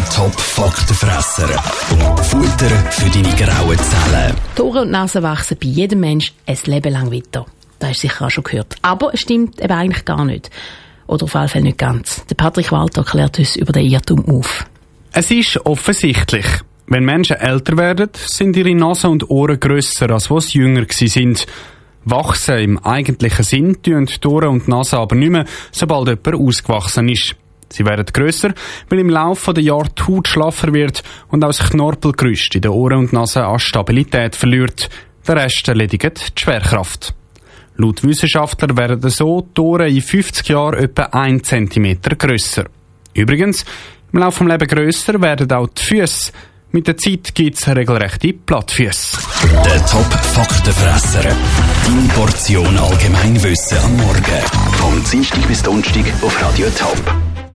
Der Top-Faktenfresser. Futter für deine grauen Zellen. Die Ohren und Nase wachsen bei jedem Menschen ein Leben lang weiter. Das hast du sicher auch schon gehört. Aber es stimmt eben eigentlich gar nicht. Oder auf jeden Fall nicht ganz. Der Patrick Walter klärt uns über den Irrtum auf. Es ist offensichtlich. Wenn Menschen älter werden, sind ihre Nase und Ohren grösser, als wo sie jünger sind. Wachsen im eigentlichen Sinn tun die Ohren und die Nase aber nicht mehr, sobald jemand ausgewachsen ist. Sie werden grösser, weil im Laufe der Jahre die Haut schlaffer wird und auch das Knorpelgerüst in den Ohren und Nase an Stabilität verliert. Der Rest erledigt die Schwerkraft. Laut Wissenschaftler werden so die Ohren in 50 Jahren etwa 1 cm grösser. Übrigens, im Laufe des Lebens grösser werden auch die Füsse. Mit der Zeit gibt es regelrechte Plattfüsse. Der Top-Faktenfresser. Deine Portion Allgemeinwissen am Morgen. Vom Dienstag bis Donnerstag auf Radio Top.